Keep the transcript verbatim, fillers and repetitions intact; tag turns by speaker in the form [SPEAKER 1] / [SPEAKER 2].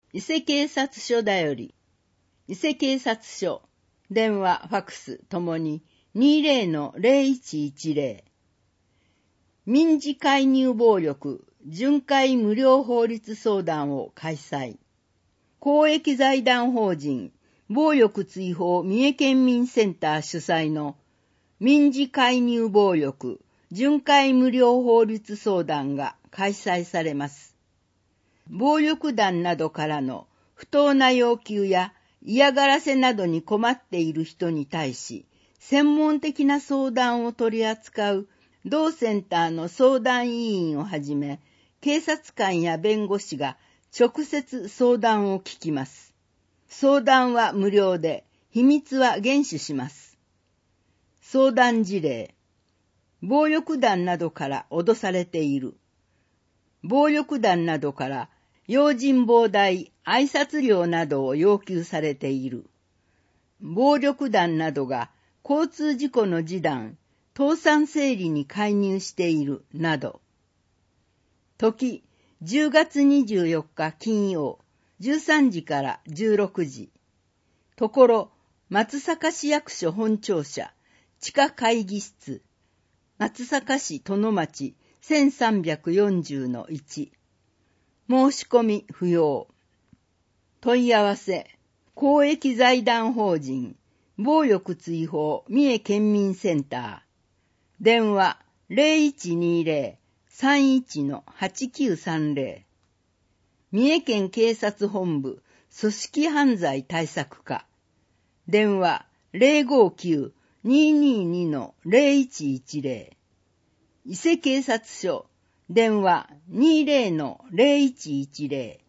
[SPEAKER 1] 伊勢警察署だより、伊勢警察署、電話、ファクスともに にじゅうのゼロいちいちゼロ。民事介入暴力巡回無料法律相談を開催。公益財団法人暴力追放三重県民センター主催の民事介入暴力巡回無料法律相談が開催されます。暴力団などからの不当な要求や嫌がらせなどに困っている人に対し、専門的な相談を取り扱う同センターの相談委員をはじめ、警察官や弁護士が直接相談を聞きます。相談は無料で、秘密は厳守します。相談事例。暴力団などから脅されている。暴力団などから用心棒代、挨拶料などを要求されている。暴力団などが交通事故の示談、倒産整理に介入しているなど。時、じゅうがつにじゅうよっか金曜、じゅうさんじからじゅうろくじ。ところ、松阪市役所本庁舎、地下会議室、松阪市殿町 せんさんびゃくよんじゅうのいち。申し込み不要。問い合わせ、公益財団法人、暴力追放三重県民センター。電話 ゼロいちにゼロ さんいち はちきゅうさんゼロ。三重県警察本部組織犯罪対策課。電話 ゼロごきゅう にーにーにー ゼロいちいちゼロ。伊勢警察署。電話 にじゅうのゼロいちいちゼロ。